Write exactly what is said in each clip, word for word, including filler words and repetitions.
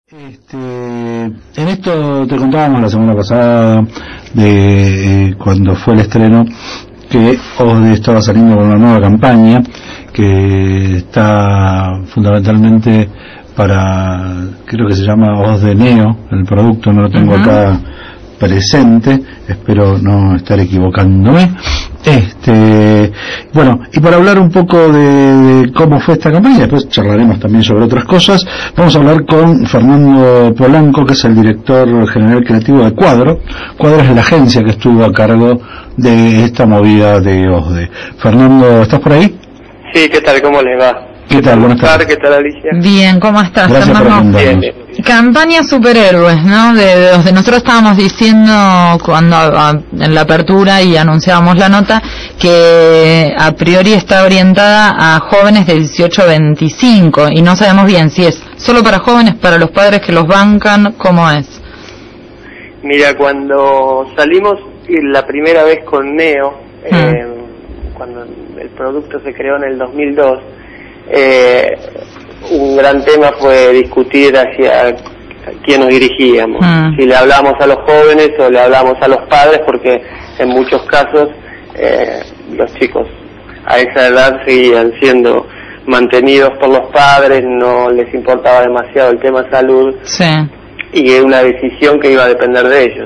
Este, en esto te contábamos la semana pasada de eh, cuando fue el estreno que O S D E estaba saliendo con una nueva campaña que está fundamentalmente para, creo que se llama O S D E Neo, el producto no lo tengo uh-huh. acá presente, espero no estar equivocándome. Este, bueno, y para hablar un poco de, de cómo fue esta campaña, después charlaremos también sobre otras cosas, vamos a hablar con Fernando Polanco, que es el director general creativo de Cuadro. Cuadro es la agencia que estuvo a cargo de esta movida de O S D E. Fernando, ¿estás por ahí? Sí, ¿qué tal? ¿Cómo les va? ¿Qué tal? Buenas tardes. ¿Qué tal, Alicia? Bien, ¿cómo estás? Gracias por atendernos. Bien. Campaña superhéroes, ¿no? De, de, de nosotros estábamos diciendo cuando a, en la apertura y anunciábamos la nota que a priori está orientada a jóvenes de dieciocho a veinticinco y no sabemos bien si es solo para jóvenes, para los padres que los bancan, ¿cómo es? Mira, cuando salimos la primera vez con Neo, hmm. eh, cuando el producto se creó en el dos mil dos, eh, un gran tema fue discutir hacia quién nos dirigíamos, mm. si le hablamos a los jóvenes o le hablamos a los padres, porque en muchos casos eh, los chicos a esa edad seguían siendo mantenidos por los padres, no les importaba demasiado el tema salud, sí. y era una decisión que iba a depender de ellos.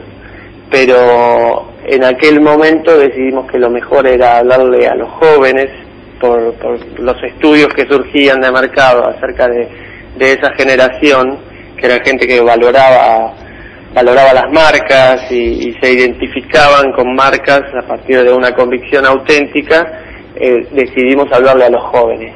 Pero en aquel momento decidimos que lo mejor era hablarle a los jóvenes, Por, por los estudios que surgían de mercado acerca de, de esa generación, que era gente que valoraba valoraba las marcas y, y se identificaban con marcas a partir de una convicción auténtica. Eh, decidimos hablarle a los jóvenes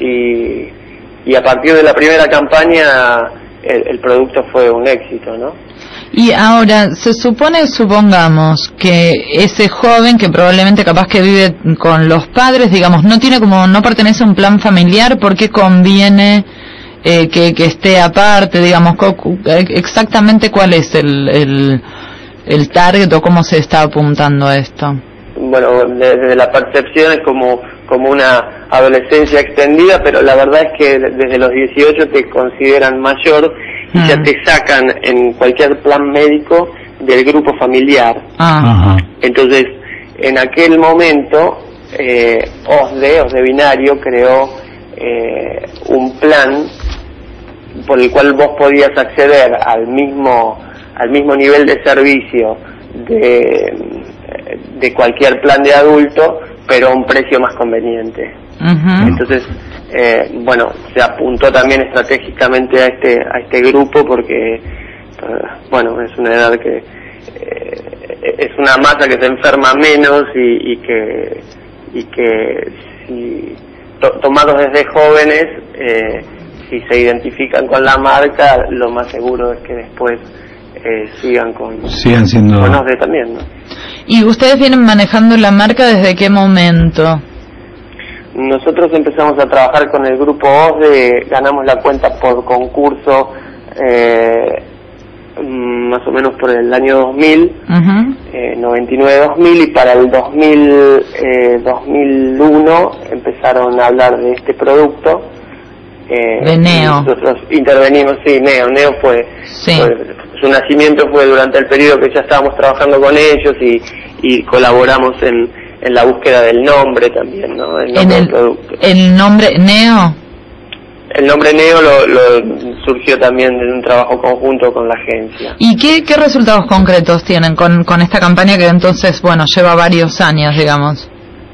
y, y a partir de la primera campaña el, el producto fue un éxito, ¿no? Y ahora, se supone, supongamos, que ese joven que probablemente capaz que vive con los padres, digamos, no tiene como, no pertenece a un plan familiar, ¿por qué conviene eh, que, que esté aparte, digamos, exactamente cuál es el, el, el target o cómo se está apuntando a esto? Bueno, desde la percepción es como, como una adolescencia extendida, pero la verdad es que desde los dieciocho te consideran mayor y ya te sacan en cualquier plan médico del grupo familiar. Ah. Entonces, en aquel momento, eh, O S D E, O S D E Binario, creó eh, un plan por el cual vos podías acceder al mismo, al mismo nivel de servicio de, de cualquier plan de adulto, pero a un precio más conveniente. Uh-huh. Entonces, eh, bueno, se apuntó también estratégicamente a este a este grupo porque, eh, bueno, es una edad que eh, es una masa que se enferma menos y, y que y que si to, tomados desde jóvenes, eh, si se identifican con la marca, lo más seguro es que después eh, sigan con sigan siendo con O S D E también, ¿no? ¿Y ustedes vienen manejando la marca desde qué momento? Nosotros empezamos a trabajar con el grupo O S D E, ganamos la cuenta por concurso eh, más o menos por el año dos mil, uh-huh. eh, noventa y nueve dos mil, y para el dos mil, eh, dos mil uno empezaron a hablar de este producto. Eh, de Neo. Nosotros intervenimos, sí, Neo, Neo fue, sí. fue, su nacimiento fue durante el periodo que ya estábamos trabajando con ellos y, y colaboramos en en la búsqueda del nombre también, ¿no? El nombre ¿En el, del producto. ¿El nombre Neo? El nombre Neo lo, lo surgió también de un trabajo conjunto con la agencia. ¿Y qué, qué resultados concretos tienen con, con esta campaña que entonces, bueno, lleva varios años, digamos?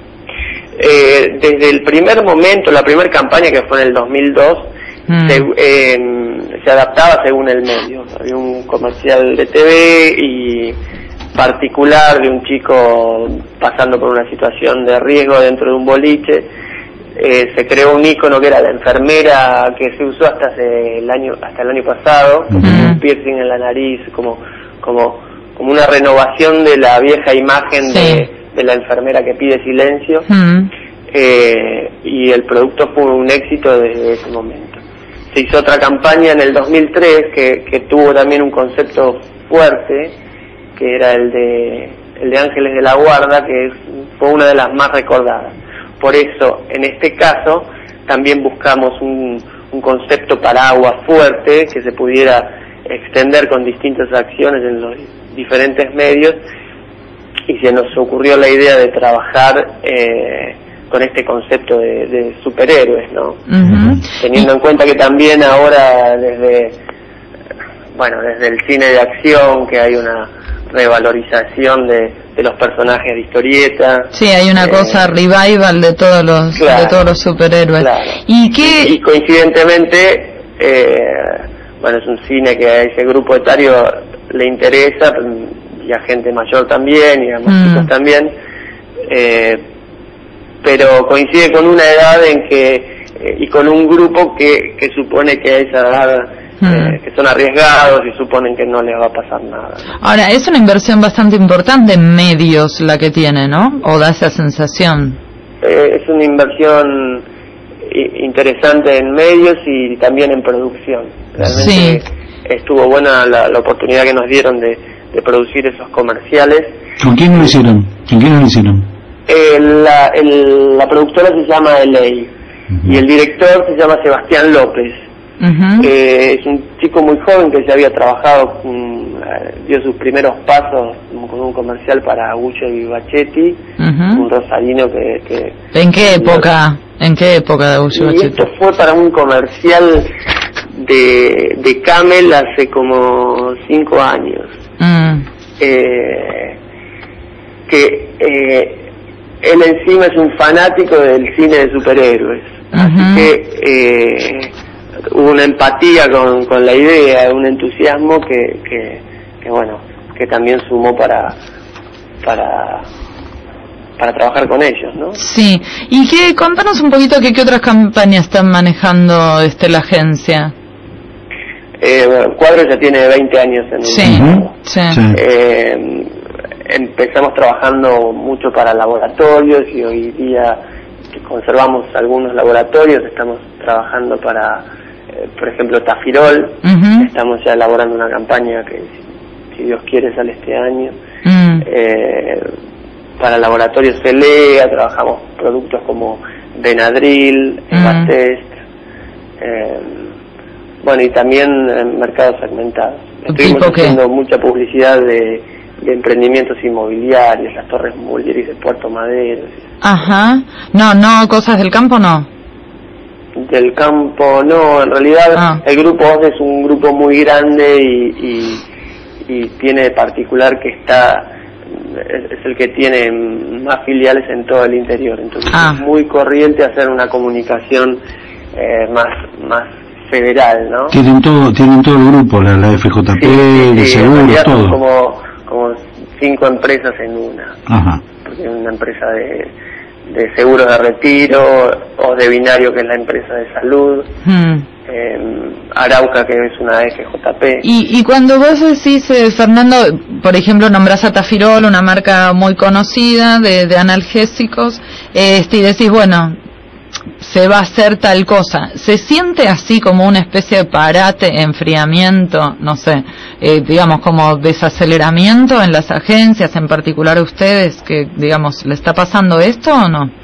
Eh, desde el primer momento, la primera campaña que fue en el dos mil dos, mm. se, eh, se adaptaba según el medio. Había un comercial de T V y particular de un chico pasando por una situación de riesgo dentro de un boliche. Eh, se creó un ícono que era la enfermera que se usó hasta hace el año hasta el año pasado, uh-huh. con un piercing en la nariz, como como como una renovación de la vieja imagen sí. de, de la enfermera que pide silencio. Uh-huh. eh, y el producto fue un éxito desde ese momento. Se hizo otra campaña en el dos mil tres que, que tuvo también un concepto fuerte, que era el de el de Ángeles de la Guarda, que es, fue una de las más recordadas. Por eso, en este caso, también buscamos un, un concepto paraguas fuerte que se pudiera extender con distintas acciones en los diferentes medios, y se nos ocurrió la idea de trabajar eh, con este concepto de, de superhéroes, ¿no? Uh-huh. Teniendo en cuenta que también ahora desde, bueno, desde el cine de acción, que hay una revalorización de, de los personajes de historieta. Sí, hay una eh, cosa revival de todos los claro, de todos los superhéroes. Claro. ¿Y qué? Y, y coincidentemente, eh, bueno, es un cine que a ese grupo etario le interesa, y a gente mayor también, y a más chicos mm. también, eh, pero coincide con una edad en que, eh, y con un grupo que, que supone que a esa edad, mm. eh, que son arriesgados y suponen que no les va a pasar nada. Ahora, es una inversión bastante importante en medios la que tiene, ¿no? ¿O da esa sensación? Eh, es una inversión interesante en medios y también en producción. Realmente sí. Estuvo buena la, la oportunidad que nos dieron de, de producir esos comerciales. ¿Con quién lo hicieron? ¿Con quién lo hicieron? Eh, la, el, la productora se llama L A uh-huh. y el director se llama Sebastián López. Uh-huh. Eh, es un chico muy joven que ya había trabajado, um, dio sus primeros pasos con un comercial para Guccio y Bachetti, uh-huh. un rosarino que, que... ¿En qué época? ¿En qué época de Guccio y Bachetti? Esto fue para un comercial de, de Camel hace como cinco años. Mm. Eh, que eh, él encima es un fanático del cine de superhéroes, uh-huh. así que eh, hubo una empatía con, con la idea, un entusiasmo que, que, que bueno, que también sumó para para para trabajar con ellos, ¿no? Sí. Y que contanos un poquito que qué otras campañas están manejando este la agencia. Eh, bueno, el cuadro ya tiene veinte años en el sí, mundo. Sí. Eh, empezamos trabajando mucho para laboratorios y hoy día conservamos algunos laboratorios. Estamos trabajando para, eh, por ejemplo, Tafirol. Uh-huh. Estamos ya elaborando una campaña que, si, si Dios quiere, sale este año. Uh-huh. Eh, para laboratorios Celea trabajamos productos como Benadryl, uh-huh. Evatest, eh, bueno, y también en mercados segmentados. Estuvimos haciendo mucha publicidad de, de emprendimientos inmobiliarios, las torres Mulieris de Puerto Madero. Ajá. No, no, cosas del campo no. Del campo no, en realidad ah. el grupo O S es un grupo muy grande y, y, y tiene de particular que está, es, es el que tiene más filiales en todo el interior. Entonces ah. es muy corriente hacer una comunicación eh, más, más federal, ¿no? Tienen todo, tienen todo el grupo, la, la F J P, sí, sí, de sí, seguros, todo. Como, como cinco empresas en una. Ajá. Porque es una empresa de, de seguros de retiro, o de binario, que es la empresa de salud, hmm. eh, Arauca, que es una F J P. Y, y cuando vos decís, eh, Fernando, por ejemplo, nombrás a Tafirol, una marca muy conocida de, de analgésicos, este, y decís, bueno, se va a hacer tal cosa, ¿se siente así como una especie de parate, enfriamiento, no sé, eh, digamos como desaceleramiento en las agencias, en particular a ustedes, que digamos, ¿le está pasando esto o no?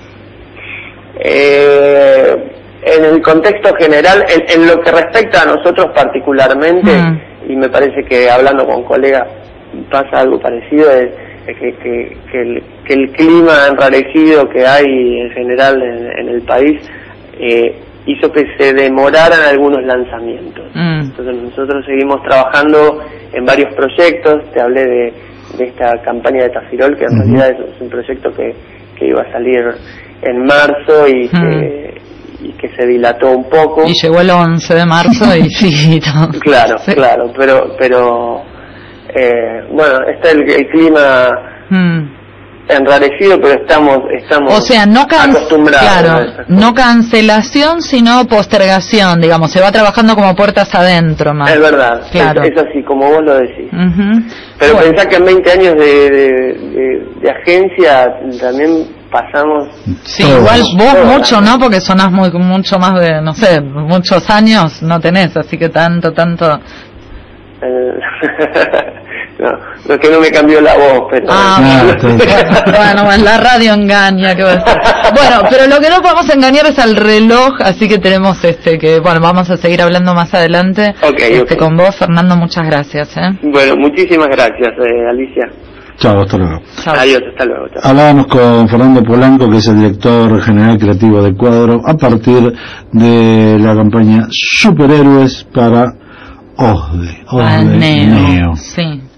Eh, en el contexto general, en, en lo que respecta a nosotros particularmente, mm. y me parece que hablando con colegas pasa algo parecido, es Que, que, que, el, que el clima enrarecido que hay en general en, en el país eh, hizo que se demoraran algunos lanzamientos. Mm. Entonces nosotros seguimos trabajando en varios proyectos. Te hablé de, de esta campaña de Tafirol, que en uh-huh. realidad es, es un proyecto que, que iba a salir en marzo y uh-huh. que, y que se dilató un poco. Y llegó el once de marzo y sí, todo. Claro, sí. claro, pero... pero Eh, bueno, está el, el clima hmm. enrarecido, pero estamos estamos o sea, no can- acostumbrados claro, a esas no cancelación, sino postergación, digamos, se va trabajando como puertas adentro más. Es verdad, claro. es, es así, como vos lo decís. Uh-huh. Pero bueno. Pensá que en veinte años de, de, de, de agencia también pasamos... Sí, todos, igual vos todos, mucho, ¿no? Porque sonás muy, mucho más de, no sé, muchos años no tenés, así que tanto, tanto... Eh, no, no es que no me cambió la voz, pero... Ah, bueno, bueno, en la radio engaña, ¿qué va a hacer? Bueno, pero lo que no podemos engañar es al reloj, así que tenemos este, que, bueno, vamos a seguir hablando más adelante. Okay, este, okay. Con vos, Fernando, muchas gracias, ¿eh? Bueno, muchísimas gracias, eh, Alicia. Chao, hasta luego. Chao. Adiós, hasta luego. Chao. Hablábamos con Fernando Polanco, que es el director general creativo de Cuadro, a partir de la campaña Superhéroes para Osde. Osde Neo. Neo. Sí.